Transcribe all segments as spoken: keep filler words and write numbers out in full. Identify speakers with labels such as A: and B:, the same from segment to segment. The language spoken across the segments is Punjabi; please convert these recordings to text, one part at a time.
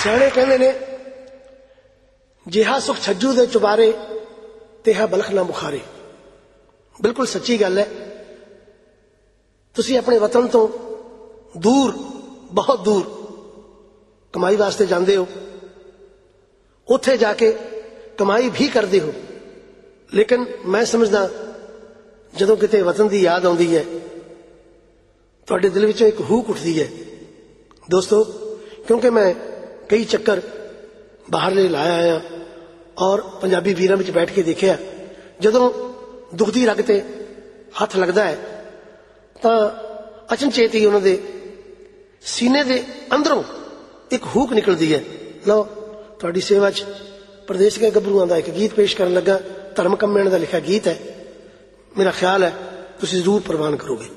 A: ਸਿਆਣੇ ਕਹਿੰਦੇ ਨੇ ਜਿਹਾ ਸੁਖ ਛੱਜੂ ਦੇ ਚੁਬਾਰੇ ਤਿਹਾ ਬਲਖ ਨਾ ਬੁਖਾਰੇ। ਬਿਲਕੁਲ ਸੱਚੀ ਗੱਲ ਹੈ। ਤੁਸੀਂ ਆਪਣੇ ਵਤਨ ਤੋਂ ਦੂਰ, ਬਹੁਤ ਦੂਰ ਕਮਾਈ ਵਾਸਤੇ ਜਾਂਦੇ ਹੋ, ਉੱਥੇ ਜਾ ਕੇ ਕਮਾਈ ਵੀ ਕਰਦੇ ਹੋ, ਲੇਕਿਨ ਮੈਂ ਸਮਝਦਾ ਜਦੋਂ ਕਿਤੇ ਵਤਨ ਦੀ ਯਾਦ ਆਉਂਦੀ ਹੈ ਤੁਹਾਡੇ ਦਿਲ ਵਿੱਚੋਂ ਇੱਕ ਹੂਕ ਉੱਠਦੀ ਹੈ। ਦੋਸਤੋ, ਕਿਉਂਕਿ ਮੈਂ ਕਈ ਚੱਕਰ ਬਾਹਰਲੇ ਲਾਇਆ ਆਇਆ ਔਰ ਪੰਜਾਬੀ ਵੀਰਾਂ ਵਿੱਚ ਬੈਠ ਕੇ ਦੇਖਿਆ, ਜਦੋਂ ਦੁੱਖ ਦੀ ਰਗ ਤੇ ਹੱਥ ਲੱਗਦਾ ਹੈ ਤਾਂ ਅਚਨਚੇਤ ਹੀ ਉਹਨਾਂ ਦੇ ਸੀਨੇ ਦੇ ਅੰਦਰੋਂ ਇੱਕ ਹੂਕ ਨਿਕਲਦੀ ਹੈ। ਲਓ, ਤੁਹਾਡੀ ਸੇਵਾ 'ਚ ਪ੍ਰਦੇਸ਼ ਦੇ ਗੱਭਰੂਆਂ ਦਾ ਇੱਕ ਗੀਤ ਪੇਸ਼ ਕਰਨ ਲੱਗਾ। ਧਰਮ ਕੰਮੇਣ ਦਾ ਲਿਖਿਆ ਗੀਤ ਹੈ। ਮੇਰਾ ਖਿਆਲ ਹੈ ਤੁਸੀਂ ਜ਼ਰੂਰ ਪ੍ਰਵਾਨ ਕਰੋਗੇ।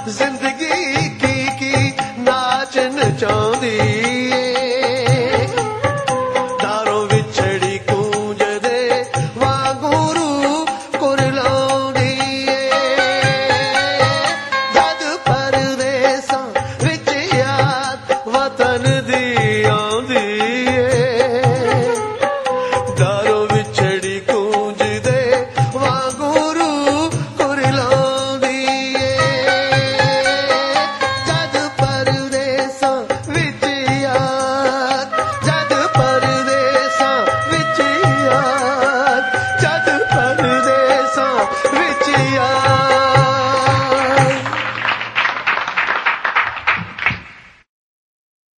B: ਜ਼ਿੰਦਗੀ ਕੀ ਕੀ ਨਾਚ ਨਚਾਉਂਦੀ